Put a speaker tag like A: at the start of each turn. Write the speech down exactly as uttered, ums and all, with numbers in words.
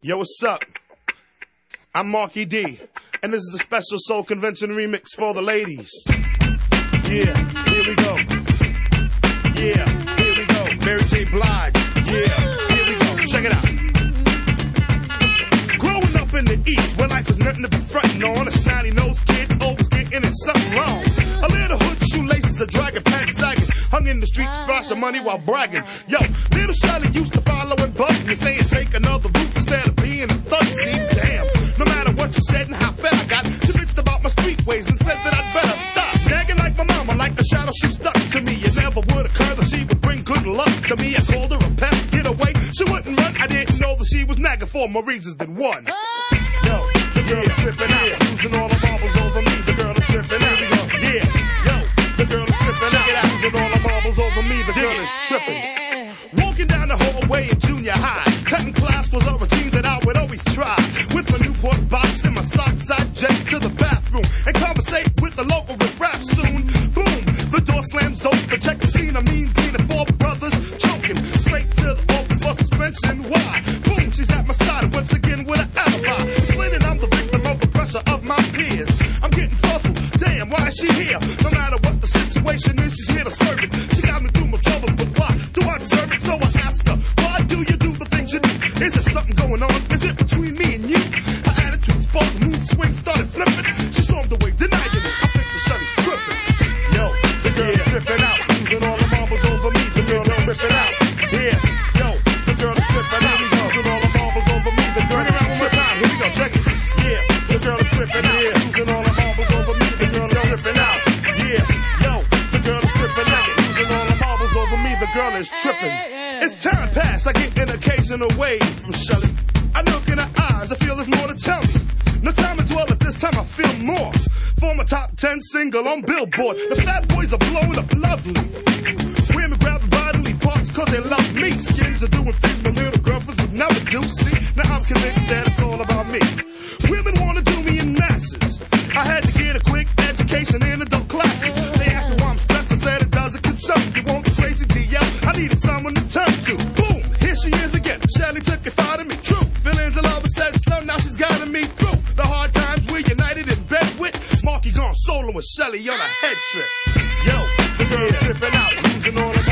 A: Yo, what's up? I'm Marky D, and this is a special Soul Convention remix for the ladies. Yeah, here we go. Yeah, here we go. Mary J. Blige. Yeah, here we go. Check it out. Growing up in the East, where life was nothing to be frontin' on, a snotty-nosed kid always getting in something wrong. A little hood shoelaces, a dragon pants sagging, hung in the street to flash some money while bragging. Yo, little Shelly used to follow and bug me, saying take another route instead of being a thug. See, damn, no matter what you said and how fat I got, she bitched about my street ways and said that I'd better stop. Nagging like my mama, like the shadow she stuck to me. It never would occur that she would bring good luck to me. I called her a pest, get away, she wouldn't run. I didn't know that she was nagging for more reasons than one. Yo, the girl is tripping out, losing all the marbles over me. The girl is tripping out. Yeah, yo, the girl is tripping out, losing all the marbles over me. The girl is tripping. Walking down the hallway in junior high, cutting class was a routine that I would always try. With my Newport box and my socks, I'd jet to the bathroom and conversate with the local with rap soon. Boom, the door slams open. Check the scene, I mean Dean and four brothers choking. Straight to the office for suspension. Why? Boom, she's at my side once again with an alibi. Explaining I'm the victim of the pressure of my peers. I'm getting puzzled. Damn, why is she here? No matter what the situation is, she's here to serve it. She got me through my trouble, but why do I deserve it? So I ask her, why do you do the things you do? Is there something going on? Is it between me and you? Her attitude sparked, mood swing started flipping. She stormed away, denying it. I think the Shawty's tripping. Yo, the girl is tripping out, losing all the marbles over me. The girl is tripping out. Yeah, yo, the girl is tripping out, losing all the marbles over me. The girl is tripping out. Here we go, check it. Yeah, the girl is tripping out, losing all the marbles over me. The girl is tripping out. Yeah, yo, the girl is tripping out, losing all the marbles over me. The girl is tripping. It's time past, I get an occasional wave from Shelly. I look in her eyes, I feel there's more to tell me. No time to dwell, at this time I feel more. For my top ten single on Billboard, the fat boys are blowing up lovely. Women grabbing bodily parts cause they love me. Skins are doing things my little girlfriends would never do. See, now I'm convinced that it's all about me. Women wanna do me in masses. I had to get a quick education in adult classes. They asked me why I'm stressed, I said it doesn't concern you. Want the crazy D L, I needed someone to turn to. Boom, here she is again. Shelly took it out of me, true. Feelings of love and said slow, now she's guiding me through the hard times we're united in bed with. Marky gone solo with Shelly on a head trip. Yo, the girl tripping out, losing all the